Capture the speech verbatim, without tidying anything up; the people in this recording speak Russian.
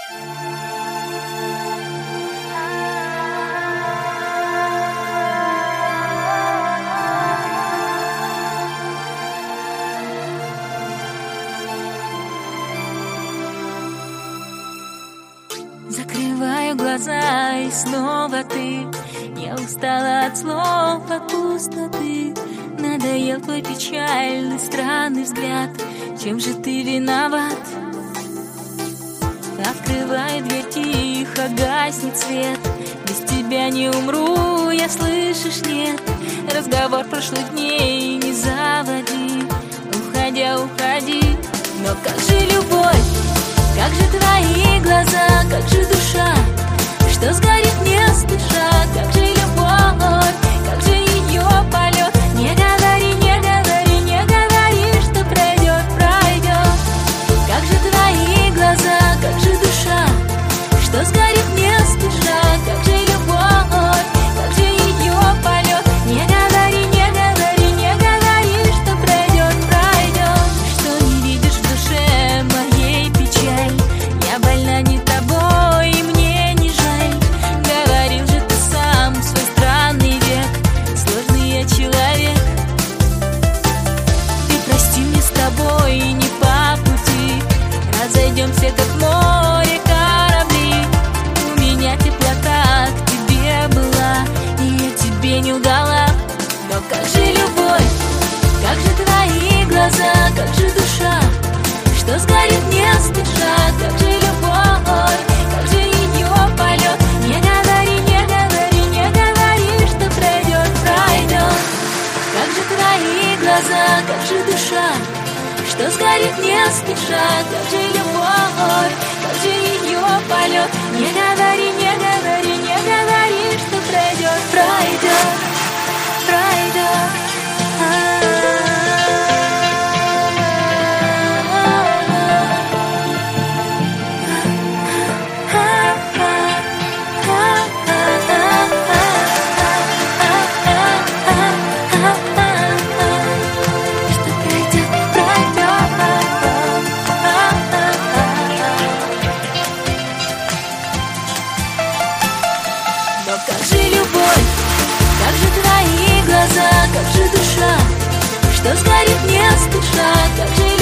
Закрываю глаза, и снова ты. Я устала от слов, от пустоты. Надоел твой печальный, странный взгляд. Чем же ты виноват? Открываю дверь тихо, гаснет свет. Без тебя не умру, я, слышишь, нет. Разговор прошлых дней не заводи. Уходя, уходи. Но как же любовь? Как же твои глаза, как же душа, что сгорит не спеша? Как же любовь, как же ее полет? Не говори, не говори, не говори, что пройдет, пройдет. Как же твои глаза, как же душа, что сгорит не спеша? Как же любовь, как же ее полет? Не говори, не говори, не говори, что пройдет, пройдет. Что не видишь в душе моей печаль? Я больна не тобой, и мне не жаль. Говорил же ты сам в свой странный век, сложный я человек. Ты прости, мне с тобой не по пути. Разойдемся, как море, корабли. У меня теплота к тебе была, и я тебе не лгала. Но как же любовь, как же твои глаза, как же душа, что сгорит не спеша? Как же любовь, как же ее полет? Не говори, не говори, не говори, что пройдет, пройдет. Как же твои глаза, как же душа, что сгорит не спеша? Как же любовь, как же ее полет? Не говори, не говори, не говори, что пройдет, пройдет, пройдет. Как же любовь, как же твои глаза, как же душа, что сгорит не спеша? Как же